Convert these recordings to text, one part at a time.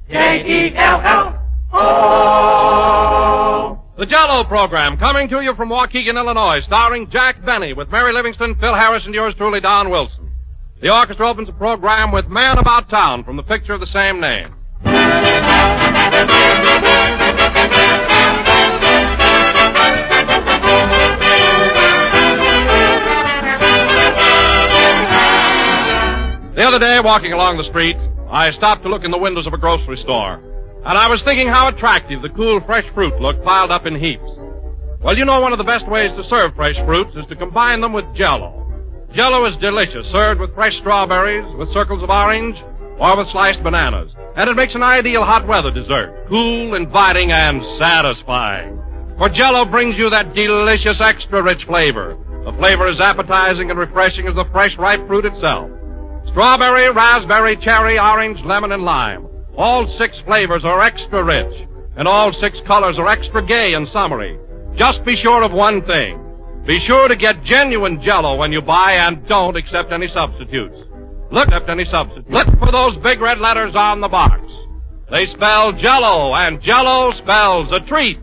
J-E-L-L-O. The Jell-O program, coming to you from Waukegan, Illinois, starring Jack Benny with Mary Livingston, Phil Harris, and yours truly, Don Wilson. The orchestra opens the program with Man About Town from the picture of the same name. The other day, walking along the street, I stopped to look in the windows of a grocery store. And I was thinking how attractive the cool, fresh fruit looked piled up in heaps. Well, you know one of the best ways to serve fresh fruits is to combine them with Jell-O. Jell-O is delicious, served with fresh strawberries, with circles of orange, or with sliced bananas. And it makes an ideal hot weather dessert, cool, inviting, and satisfying. For Jell-O brings you that delicious, extra rich flavor. The flavor is appetizing and refreshing as the fresh, ripe fruit itself. Strawberry, raspberry, cherry, orange, lemon, and lime. All 6 flavors are extra rich, and all 6 colors are extra gay and summery. Just be sure of one thing. Be sure to get genuine Jell-O when you buy, and don't accept any substitutes. Look for those big red letters on the box. They spell Jell-O, and Jell-O spells a treat.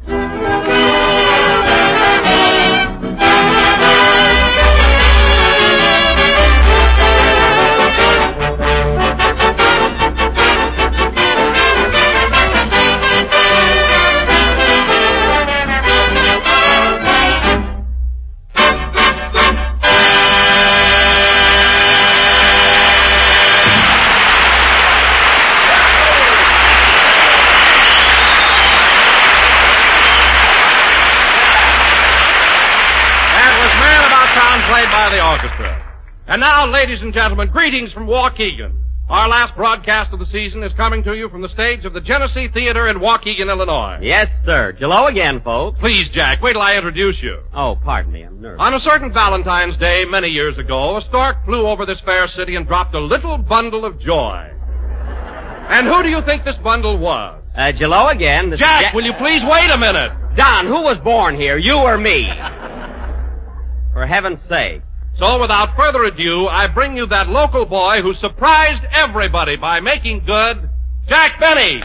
Played by the orchestra. And now, ladies and gentlemen, greetings from Waukegan. Our last broadcast of the season is coming to you from the stage of the Genesee Theater in Waukegan, Illinois. Yes, sir. Jell-O again, folks. Please, Jack, wait till I introduce you. Oh, pardon me, I'm nervous. On a certain Valentine's Day many years ago, a stork flew over this fair city and dropped a little bundle of joy. And who do you think this bundle was? Jell-O again. Jack, will you please wait a minute? Don, who was born here, you or me? For heaven's sake. So without further ado, I bring you that local boy who surprised everybody by making good, Jack Benny.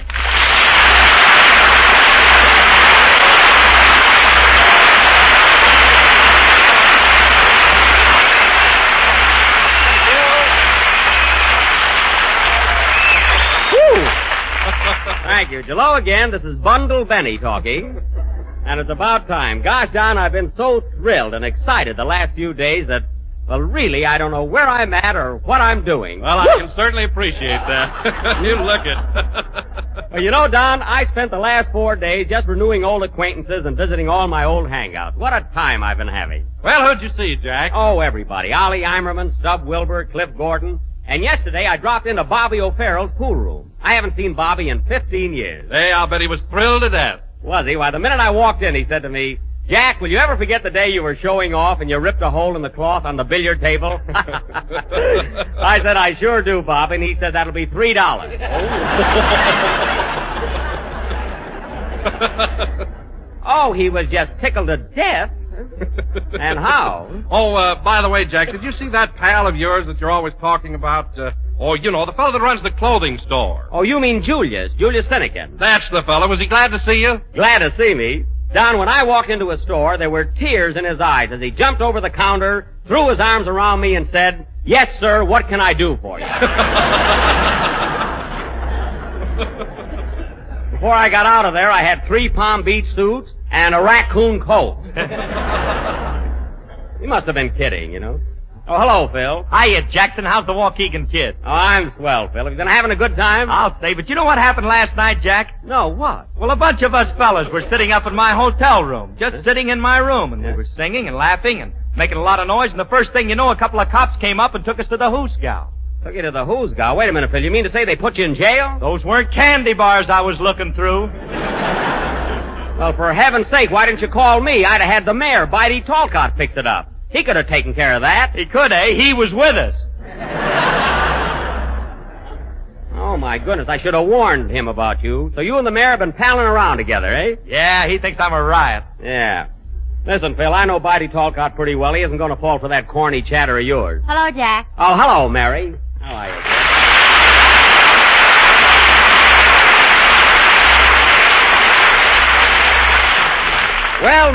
Thank you. Jell-O again. This is Bundle Benny talking. And it's about time. Gosh, Don, I've been so thrilled and excited the last few days that, well, really, I don't know where I'm at or what I'm doing. Well, I can certainly appreciate that. You look it. Well, you know, Don, I spent the last 4 days just renewing old acquaintances and visiting all my old hangouts. What a time I've been having. Well, who'd you see, Jack? Oh, everybody. Ollie Eimerman, Stub Wilbur, Cliff Gordon. And yesterday I dropped into Bobby O'Farrell's pool room. I haven't seen Bobby in 15 years. Hey, I'll bet he was thrilled to death. Was he? Why, the minute I walked in, he said to me, Jack, will you ever forget the day you were showing off and you ripped a hole in the cloth on the billiard table? I said, I sure do, Bob. And he said, that'll be $3. Oh, he was just tickled to death. And how? Oh, by the way, Jack, did you see that pal of yours that you're always talking about? You know, the fellow that runs the clothing store. Oh, you mean Julius Sinekin. That's the fellow. Was he glad to see you? Glad to see me. Don, when I walked into a store, there were tears in his eyes as he jumped over the counter, threw his arms around me, and said, yes, sir, what can I do for you? Before I got out of there, I had 3 Palm Beach suits and a raccoon coat. He must have been kidding, you know. Oh, hello, Phil. Hiya, Jackson. How's the Waukegan kid? Oh, I'm swell, Phil. Have you been having a good time? I'll say, but you know what happened last night, Jack? No, what? Well, a bunch of us fellas were sitting up in my hotel room, just sitting in my room, and we were singing and laughing and making a lot of noise, and the first thing you know, a couple of cops came up and took us to the Hoosgow. Took you to the Hoosgow? Wait a minute, Phil. You mean to say they put you in jail? Those weren't candy bars I was looking through. Well, for heaven's sake, why didn't you call me? I'd have had the mayor, Bitey Talcott, fix it up. He could have taken care of that. He could, eh? He was with us. Oh, my goodness. I should have warned him about you. So you and the mayor have been palling around together, eh? Yeah, he thinks I'm a riot. Yeah. Listen, Phil, I know Bitey Talcott pretty well. He isn't going to fall for that corny chatter of yours. Hello, Jack. Oh, hello, Mary. How are you,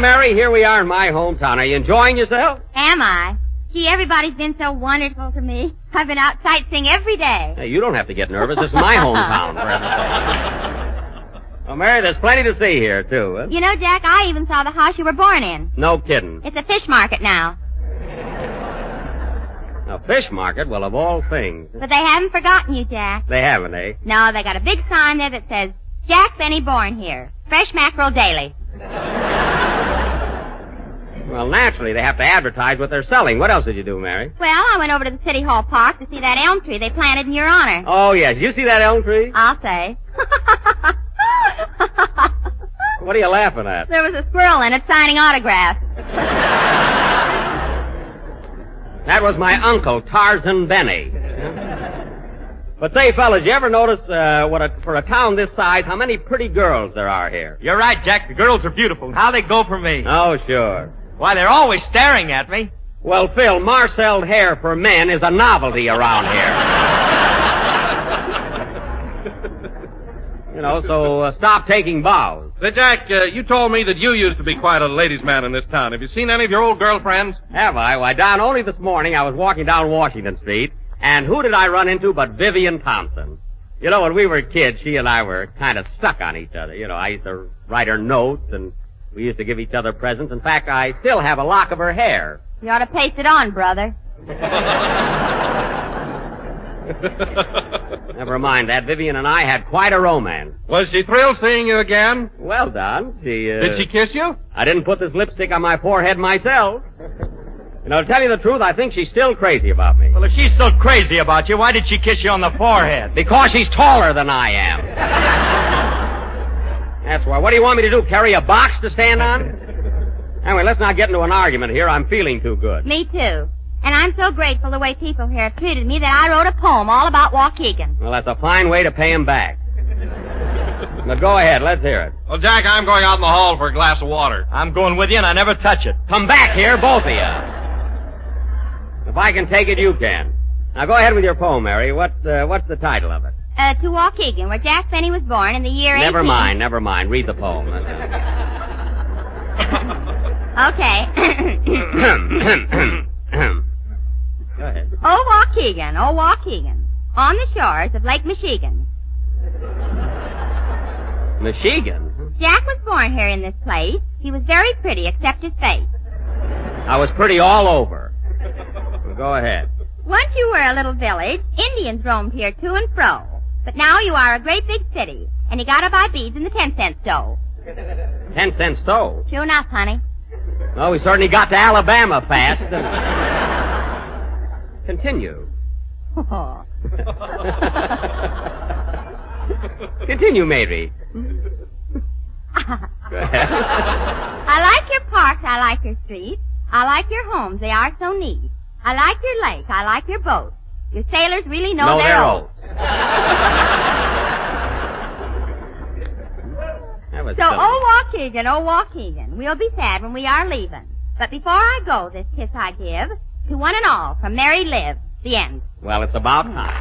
Mary, here we are in my hometown. Are you enjoying yourself? Am I? Gee, everybody's been so wonderful to me. I've been out sightseeing every day. Hey, you don't have to get nervous. This is my hometown, for heaven's sake. Well, Mary, there's plenty to see here, too. Huh? You know, Jack, I even saw the house you were born in. No kidding. It's a fish market now. A fish market? Well, of all things. But they haven't forgotten you, Jack. They haven't, eh? No, they got a big sign there that says, Jack Benny born here. Fresh mackerel daily. Well, naturally, they have to advertise what they're selling. What else did you do, Mary? Well, I went over to the City Hall Park to see that elm tree they planted in your honor. Oh, yes. You see that elm tree? I'll say. What are you laughing at? There was a squirrel in it signing autographs. That was my uncle, Tarzan Benny. But say, fellas, you ever notice, for a town this size, how many pretty girls there are here? You're right, Jack. The girls are beautiful. How they go for me. Oh, sure. Why, they're always staring at me. Well, Phil, marcelled hair for men is a novelty around here. So stop taking bows. Say, Jack, you told me that you used to be quite a ladies' man in this town. Have you seen any of your old girlfriends? Have I? Why, Don, only this morning I was walking down Washington Street, and who did I run into but Vivian Thompson? You know, when we were kids, she and I were kind of stuck on each other. You know, I used to write her notes, and we used to give each other presents. In fact, I still have a lock of her hair. You ought to paste it on, brother. Never mind that. Vivian and I had quite a romance. Was she thrilled seeing you again? Well, Don, Did she kiss you? I didn't put this lipstick on my forehead myself. You know, to tell you the truth, I think she's still crazy about me. Well, if she's so crazy about you, why did she kiss you on the forehead? Because she's taller than I am. That's why. What do you want me to do, carry a box to stand on? Anyway, let's not get into an argument here. I'm feeling too good. Me too. And I'm so grateful the way people here have treated me that I wrote a poem all about Waukegan. Well, that's a fine way to pay him back. Now, go ahead. Let's hear it. Well, Jack, I'm going out in the hall for a glass of water. I'm going with you, and I never touch it. Come back here, both of you. If I can take it, you can. Now, go ahead with your poem, Mary. What's the title of it? To Waukegan, where Jack Benny was born in the year Never mind. Read the poem. Okay. Go ahead. Oh, Waukegan, on the shores of Lake Michigan. Michigan? Jack was born here in this place. He was very pretty, except his face. I was pretty all over. Well, go ahead. Once you were a little village, Indians roamed here to and fro. But now you are a great big city, and you gotta buy beads in the 10-cent stove. 10-cent stove? True enough, honey. Well, we certainly got to Alabama fast. Continue. Oh. Continue, Mary. Go ahead. I like your parks, I like your streets. I like your homes, they are so neat. I like your lake, I like your boat. Your sailors really know their oath. So, oh, Waukegan, we'll be sad when we are leaving. But before I go, this kiss I give to one and all from Mary Liv. The end. Well, it's about time.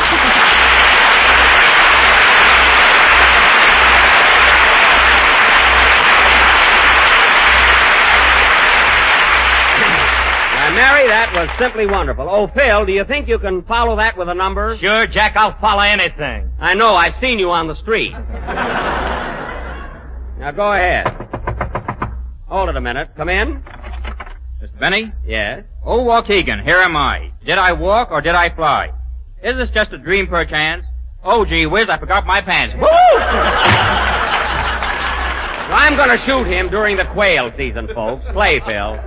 Mary, that was simply wonderful. Oh, Phil, do you think you can follow that with a number? Sure, Jack, I'll follow anything. I know, I've seen you on the street. Now, go ahead. Hold it a minute. Come in. Mr. Benny? Yes? Oh, Waukegan, here am I. Did I walk or did I fly? Is this just a dream perchance? Oh, gee whiz, I forgot my pants. Woo! Well, I'm going to shoot him during the quail season, folks. Play, Phil.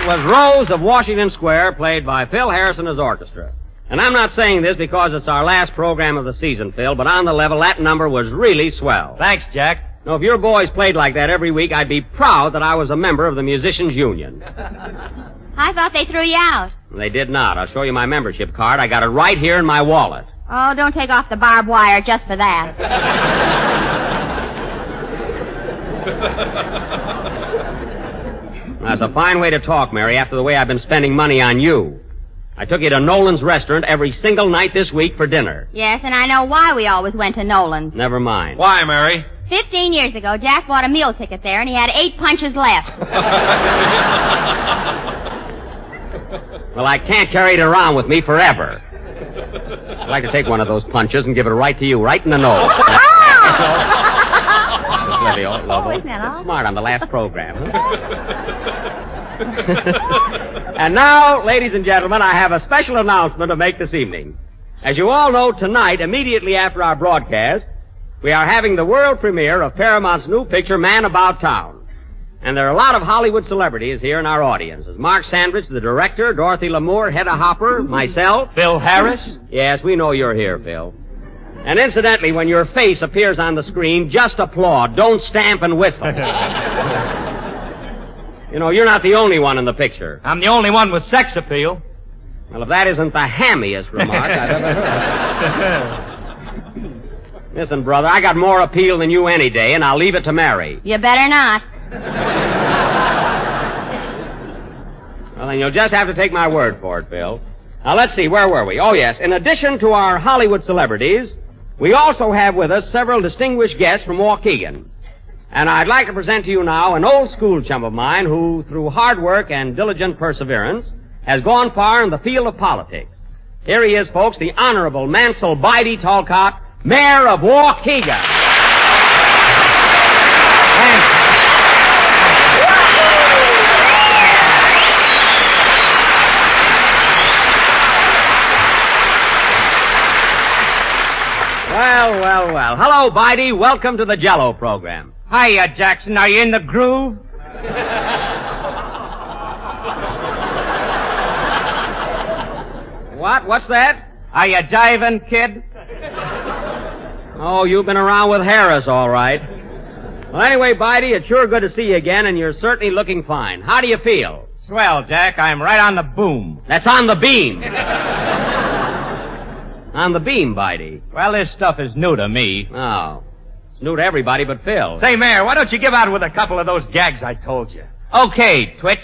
was Rose of Washington Square, played by Phil Harris and his orchestra. And I'm not saying this because it's our last program of the season, Phil, but on the level, that number was really swell. Thanks, Jack. Now, if your boys played like that every week, I'd be proud that I was a member of the Musicians' Union. I thought they threw you out. They did not. I'll show you my membership card. I got it right here in my wallet. Oh, don't take off the barbed wire just for that. That's a fine way to talk, Mary, after the way I've been spending money on you. I took you to Nolan's restaurant every single night this week for dinner. Yes, and I know why we always went to Nolan's. Never mind. Why, Mary? 15 years ago, Jack bought a meal ticket there, and he had 8 punches left. Well, I can't carry it around with me forever. I'd like to take one of those punches and give it right to you, right in the nose. Livio, Lobo. Isn't that all? Smart on the last program. And now, ladies and gentlemen, I have a special announcement to make this evening. As you all know, tonight, immediately after our broadcast, we are having the world premiere of Paramount's new picture, Man About Town. And there are a lot of Hollywood celebrities here in our audience. There's Mark Sandrich, the director, Dorothy Lamour, Hedda Hopper, myself. Phil Harris? Yes, we know you're here, Phil. And incidentally, when your face appears on the screen, just applaud. Don't stamp and whistle. You know, you're not the only one in the picture. I'm the only one with sex appeal. Well, if that isn't the hammiest remark I've ever heard. Listen, brother, I got more appeal than you any day, and I'll leave it to Mary. You better not. Well, then you'll just have to take my word for it, Phil. Now, let's see, where were we? Oh, yes, in addition to our Hollywood celebrities, we also have with us several distinguished guests from Waukegan. And I'd like to present to you now an old school chum of mine who, through hard work and diligent perseverance, has gone far in the field of politics. Here he is, folks, the Honorable Mansell Bidey Talcott, Mayor of Waukegan. Well. Hello, Bidey. Welcome to the Jell-O program. Hiya, Jackson. Are you in the groove? What? What's that? Are you jiving, kid? Oh, you've been around with Harris, all right. Well, anyway, Bidey, it's sure good to see you again, and you're certainly looking fine. How do you feel? Swell, Jack. I'm right on the boom. That's on the beam. On the beam, Bidey. Well, this stuff is new to me. Oh. It's new to everybody but Phil. Say, Mayor, why don't you give out with a couple of those gags I told you? Okay, Twitch.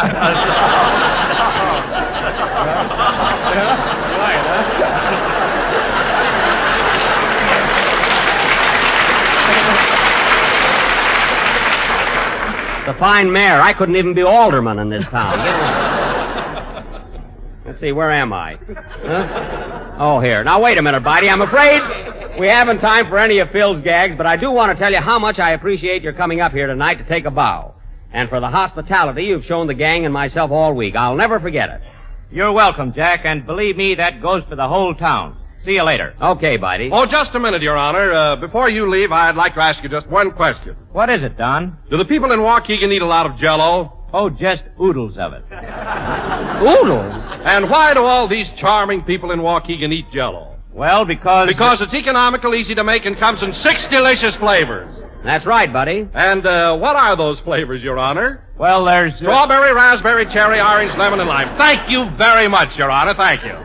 It's a fine mayor. I couldn't even be alderman in this town. Let's see, where am I? Huh? Oh, here. Now, wait a minute, Bidey. I'm afraid we haven't time for any of Phil's gags, but I do want to tell you how much I appreciate your coming up here tonight to take a bow. And for the hospitality you've shown the gang and myself all week. I'll never forget it. You're welcome, Jack, and believe me, that goes for the whole town. See you later. Okay, Bidey. Oh, just a minute, Your Honor. Before you leave, I'd like to ask you just one question. What is it, Don? Do the people in Waukegan eat a lot of Jell-O? Oh, just oodles of it. Oodles? And why do all these charming people in Waukegan eat Jell-O? Well, because it's economical, easy to make, and comes in 6 delicious flavors. That's right, buddy. And what are those flavors, Your Honor? Well, there's strawberry, raspberry, cherry, orange, lemon, and lime. Thank you very much, Your Honor. Thank you.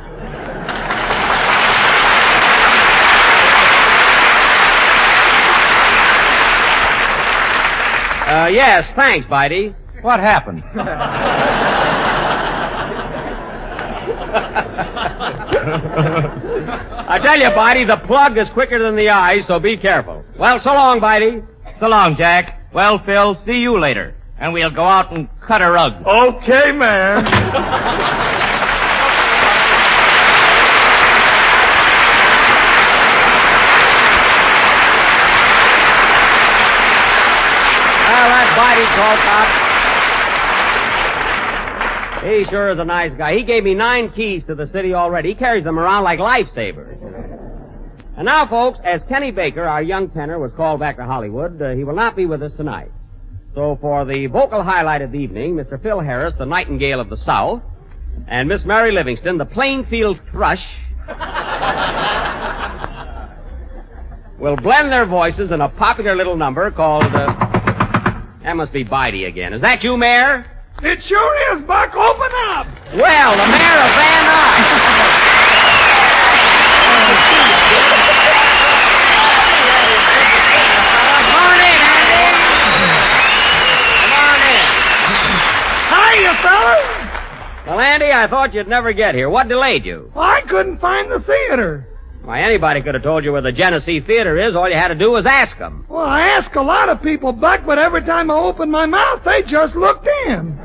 Yes, thanks, Bidey. What happened? I tell you, Bidey, the plug is quicker than the eye, so be careful. Well, so long, Bidey. So long, Jack. Well, Phil, see you later. And we'll go out and cut a rug. Okay, man. Well, that Bidey Talcott. He sure is a nice guy. He gave me 9 keys to the city already. He carries them around like lifesavers. And now, folks, as Kenny Baker, our young tenor, was called back to Hollywood, he will not be with us tonight. So for the vocal highlight of the evening, Mr. Phil Harris, the Nightingale of the South, and Miss Mary Livingston, the Plainfield Thrush, will blend their voices in a popular little number called, that must be Bidey again. Is that you, Mayor? It sure is, Buck. Open up. Well, the Mayor of Van Nuys. Come on in, Andy. Come on in. Hiya, fellas. Well, Andy, I thought you'd never get here. What delayed you? Well, I couldn't find the theater. Why, anybody could have told you where the Genesee Theater is. All you had to do was ask them. Well, I asked a lot of people, Buck, but every time I opened my mouth, they just looked in.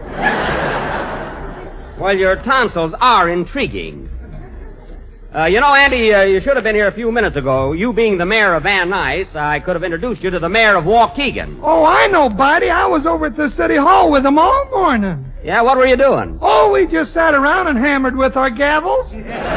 Well, your tonsils are intriguing. Andy, you should have been here a few minutes ago. You being the mayor of Van Nuys, I could have introduced you to the mayor of Waukegan. Oh, I know, Buddy. I was over at the city hall with them all morning. Yeah, what were you doing? Oh, we just sat around and hammered with our gavels.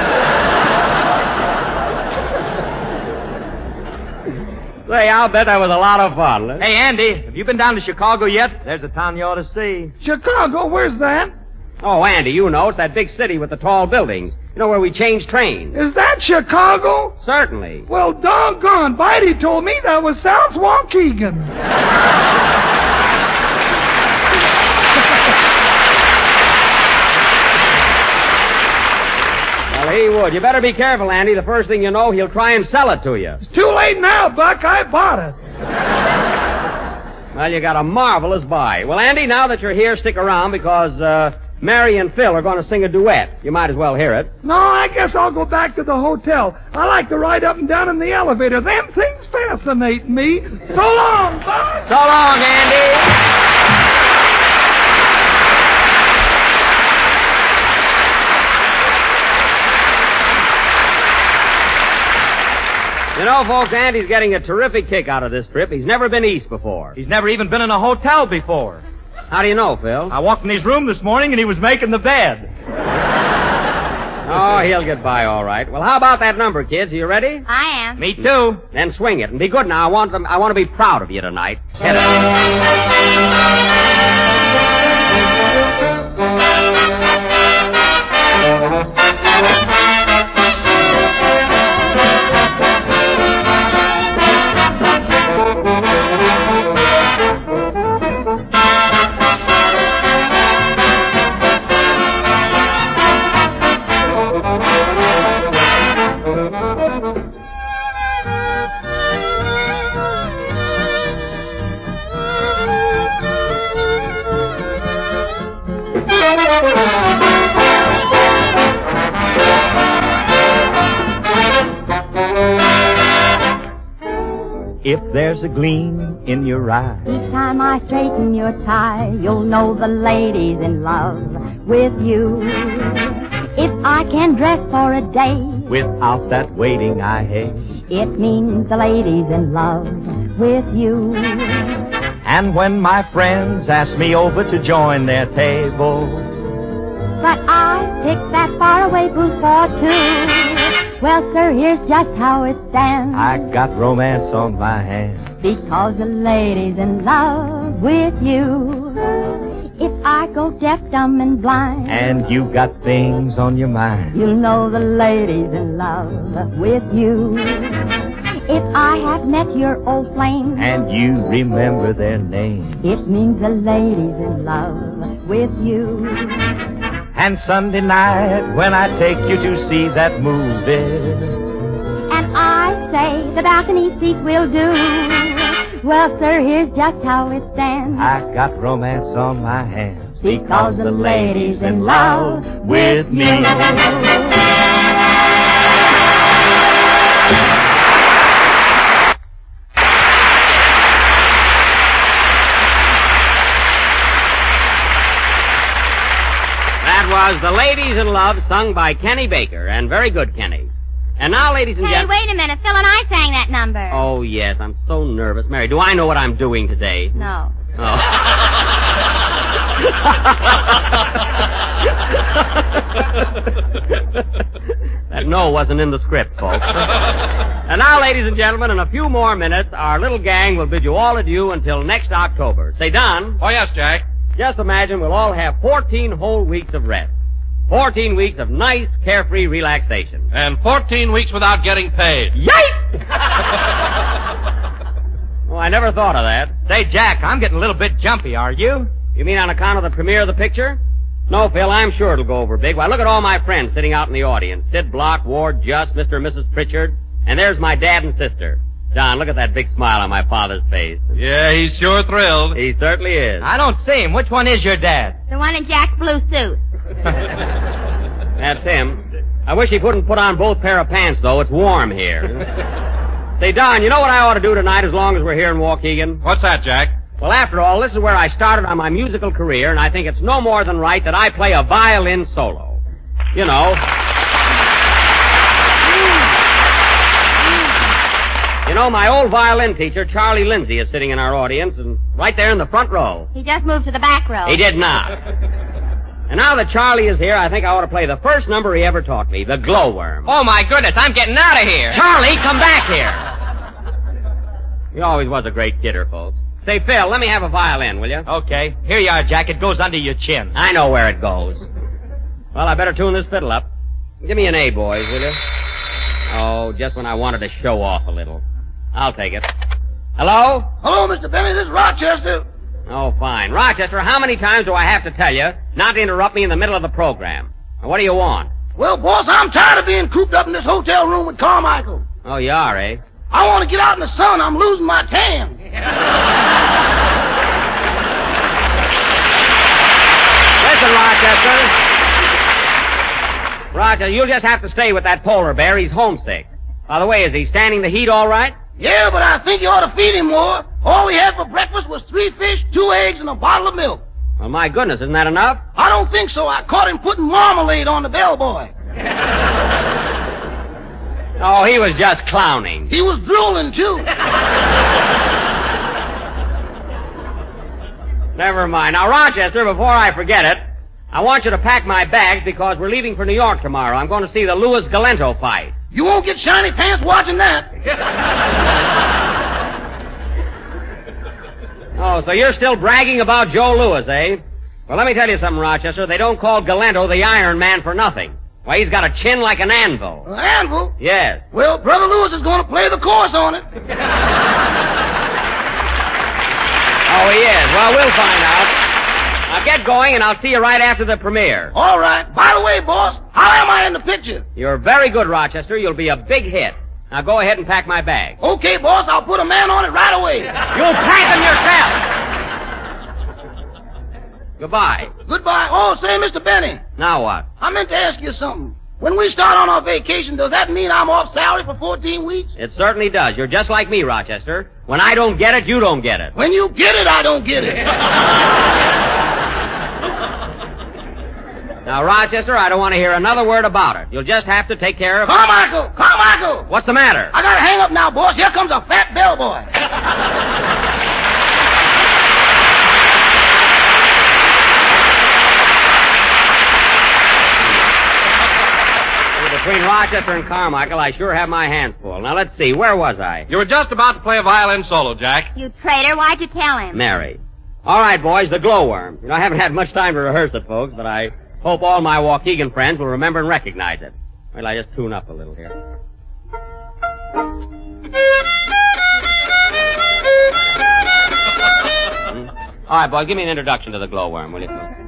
Say, I'll bet that was a lot of fun. Hey, Andy, have you been down to Chicago yet? There's a town you ought to see. Chicago? Where's that? Oh, Andy, you know, it's that big city with the tall buildings. You know, where we change trains. Is that Chicago? Certainly. Well, doggone, Bitey told me that was South Waukegan. Well, he would. You better be careful, Andy. The first thing you know, he'll try and sell it to you. It's too late now, Buck. I bought it. Well, you got a marvelous buy. Well, Andy, now that you're here, stick around because, Mary and Phil are going to sing a duet. You might as well hear it. No, I guess I'll go back to the hotel. I like to ride up and down in the elevator. Them things fascinate me. So long, Buck. So long, Andy. You know, folks, Andy's getting a terrific kick out of this trip. He's never been east before. He's never even been in a hotel before. How do you know, Phil? I walked in his room this morning and he was making the bed. Oh, he'll get by all right. Well, how about that number, kids? Are you ready? I am. Me too. Then swing it. And be good now. I want to be proud of you tonight. Hit it. If there's a gleam in your eye, Each time I straighten your tie, you'll know the lady's in love with you. If I can dress for a day, without that waiting I hate. it means the lady's in love with you. And when my friends ask me over to join their table, But I picked that faraway booth for two. Well, sir, here's just how it stands. I got romance on my hands. Because the lady's in love with you. If I go deaf, dumb, and blind, And you got things on your mind. you'll know the lady's in love with you. If I have met your old flame, And you remember their name. it means the lady's in love with you. And Sunday night when I take you to see that movie, And I say the balcony seat will do. Well, sir, here's just how it stands. I got romance on my hands. Because the lady's in love with me. That was The Ladies in Love, sung by Kenny Baker. And very good, Kenny. And now, ladies and Hey, gentlemen... wait a minute. Phil and I sang that number. Oh, yes, I'm so nervous. Mary, do I know what I'm doing today? No. Oh. That no wasn't in the script, folks. And now, ladies and gentlemen, in a few more minutes, our little gang will bid you all adieu until next October. Say, Don. Oh, yes, Jack. Just imagine we'll all have 14 whole weeks of rest. 14 weeks of nice, carefree relaxation. And 14 weeks without getting paid. Yike! Oh, I never thought of that. Say, Jack, I'm getting a little bit jumpy, are you? You mean on account of the premiere of the picture? No, Phil, I'm sure it'll go over big. Why, look at all my friends sitting out in the audience. Sid Block, Ward Just, Mr. and Mrs. Pritchard. And there's my dad and sister. John, look at that big smile on my father's face. Yeah, he's sure thrilled. He certainly is. I don't see him. Which one is your dad? The one in Jack's blue suit. That's him. I wish he couldn't put on both pair of pants, though. It's warm here. Say, Don, you know what I ought to do tonight as long as we're here in Waukegan? What's that, Jack? Well, after all, this is where I started on my musical career, and I think it's no more than right that I play a violin solo. You know. You know, my old violin teacher, Charlie Lindsay, is sitting in our audience, and right there in the front row. He just moved to the back row. He did not. And now that Charlie is here, I think I ought to play the first number he ever taught me, the glowworm. Oh, my goodness, I'm getting out of here. Charlie, come back here. He always was a great kidder, folks. Say, Phil, let me have a violin, will you? Okay. Here you are, Jack. It goes under your chin. I know where it goes. Well, I better tune this fiddle up. Give me an A, boys, will you? Oh, just when I wanted to show off a little. I'll take it. Hello? Hello, Mr. Benny. This is Rochester. Oh, fine. Rochester, how many times do I have to tell you not to interrupt me in the middle of the program? Now, what do you want? Well, boss, I'm tired of being cooped up in this hotel room with Carmichael. Oh, you are, eh? I want to get out in the sun. I'm losing my tan. Listen, Rochester. Roger, you'll just have to stay with that polar bear. He's homesick. By the way, is he standing the heat all right? Yeah, but I think you ought to feed him more. All he had for breakfast was 3 fish, 2 eggs, and a bottle of milk. Well, my goodness, isn't that enough? I don't think so. I caught him putting marmalade on the bellboy. Oh, he was just clowning. He was drooling, too. Never mind. Now, Rochester, before I forget it, I want you to pack my bags because we're leaving for New York tomorrow. I'm going to see the Louis Galento fight. You won't get shiny pants watching that. Oh, so you're still bragging about Joe Louis, eh? Well, let me tell you something, Rochester. They don't call Galento the Iron Man for nothing. Why, he's got a chin like an anvil. An anvil? Yes. Well, Brother Louis is going to play the chorus on it. Oh, he is. Well, we'll find out. Now get going, and I'll see you right after the premiere. All right. By the way, boss, how am I in the picture? You're very good, Rochester. You'll be a big hit. Now go ahead and pack my bag. Okay, boss, I'll put a man on it right away. You'll pack him yourself. Goodbye. Goodbye. Oh, say, Mr. Benny. Now what? I meant to ask you something. When we start on our vacation, does that mean I'm off salary for 14 weeks? It certainly does. You're just like me, Rochester. When I don't get it, you don't get it. When you get it, I don't get it. Now, Rochester, I don't want to hear another word about it. You'll just have to take care of... Carmichael! Carmichael! What's the matter? I gotta hang up now, boss. Here comes a fat bellboy. Between Rochester and Carmichael, I sure have my hands full. Now, let's see. Where was I? You were just about to play a violin solo, Jack. You traitor, why'd you tell him? Mary. All right, boys, the glowworm. You know, I haven't had much time to rehearse it, folks, but I hope all my Waukegan friends will remember and recognize it. Well, I just tune up a little here. All right, boys, give me an introduction to the glowworm, will you?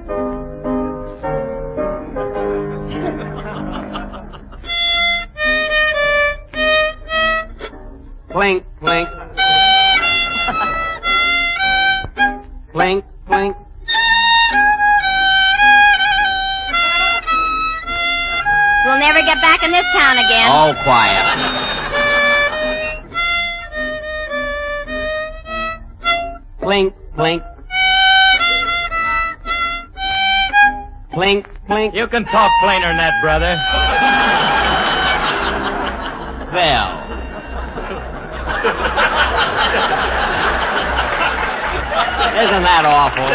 Clink, clink. Clink, clink. We'll never get back in this town again. Oh, quiet. Clink, clink. Clink, clink. You can talk plainer than that, brother. Well. Isn't that awful?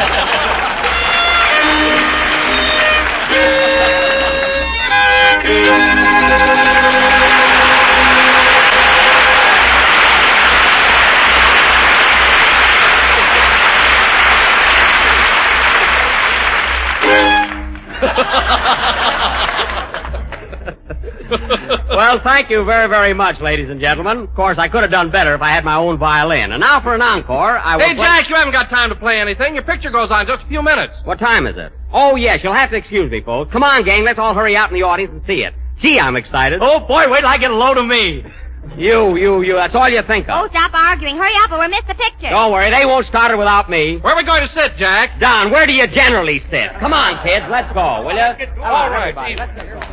Well, thank you very, very much, ladies and gentlemen. Of course, I could have done better if I had my own violin. And now for an encore, I will Hey, Jack, you haven't got time to play anything. Your picture goes on in just a few minutes. What time is it? Oh, yes, you'll have to excuse me, folks. Come on, gang, let's all hurry out in the audience and see it. Gee, I'm excited. Oh, boy, wait till I get a load of me. You, that's all you think Oh, of. stop arguing. Hurry up or we'll miss the picture. Don't worry, they won't start it without me. Where are we going to sit, Jack? Don, where do you generally sit? Come on, kids, let's go, will you? All right. everybody, let's get going.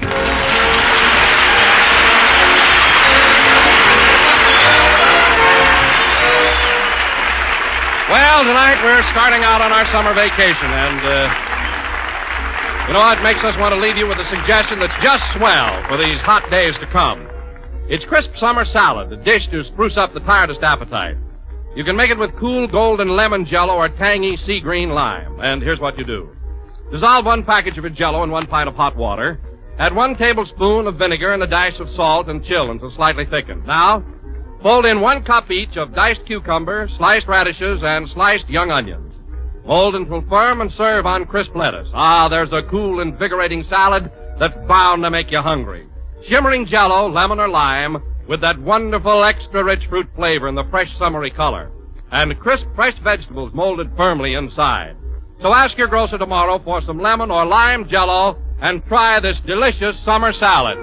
Well, tonight we're starting out on our summer vacation, and, you know, it makes us want to leave you with a suggestion that's just swell for these hot days to come. It's crisp summer salad, a dish to spruce up the tiredest appetite. You can make it with cool golden lemon jello or tangy sea green lime. And here's what you do. Dissolve 1 package of your jello in 1 pint of hot water. Add 1 tablespoon of vinegar and a dash of salt and chill until slightly thickened. Now, fold in 1 cup each of diced cucumber, sliced radishes, and sliced young onions. Mold until firm and serve on crisp lettuce. Ah, there's a cool, invigorating salad that's bound to make you hungry. Shimmering jello, lemon or lime, with that wonderful extra-rich fruit flavor and the fresh summery color. And crisp, fresh vegetables molded firmly inside. So ask your grocer tomorrow for some lemon or lime jello and try this delicious summer salad.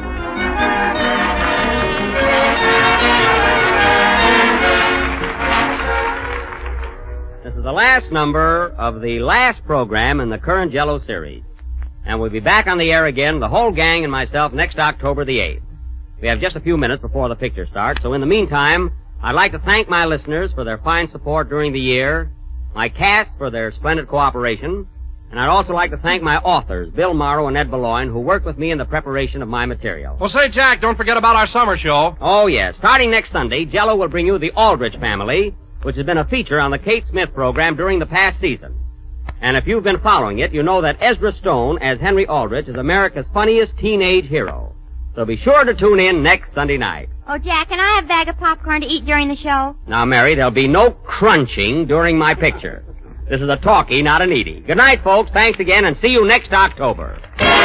This is the last number of the last program in the current Jello series. And we'll be back on the air again, the whole gang and myself, next October the 8th. We have just a few minutes before the picture starts, so in the meantime, I'd like to thank my listeners for their fine support during the year, my cast for their splendid cooperation, and I'd also like to thank my authors, Bill Morrow and Ed Beloin, who worked with me in the preparation of my material. Well, say, Jack, don't forget about our summer show. Oh, yes. Starting next Sunday, Jello will bring you The Aldrich Family, which has been a feature on the Kate Smith program during the past season. And if you've been following it, you know that Ezra Stone as Henry Aldrich is America's funniest teenage hero. So be sure to tune in next Sunday night. Oh, Jack, can I have a bag of popcorn to eat during the show? Now, Mary, there'll be no crunching during my picture. This is a talkie, not an eaty. Good night, folks. Thanks again, and see you next October.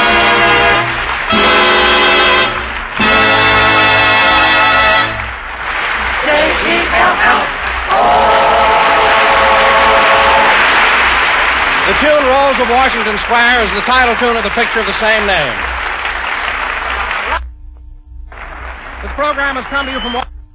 The tune Rolls of Washington Square is the title tune of the picture of the same name. This program has come to you from...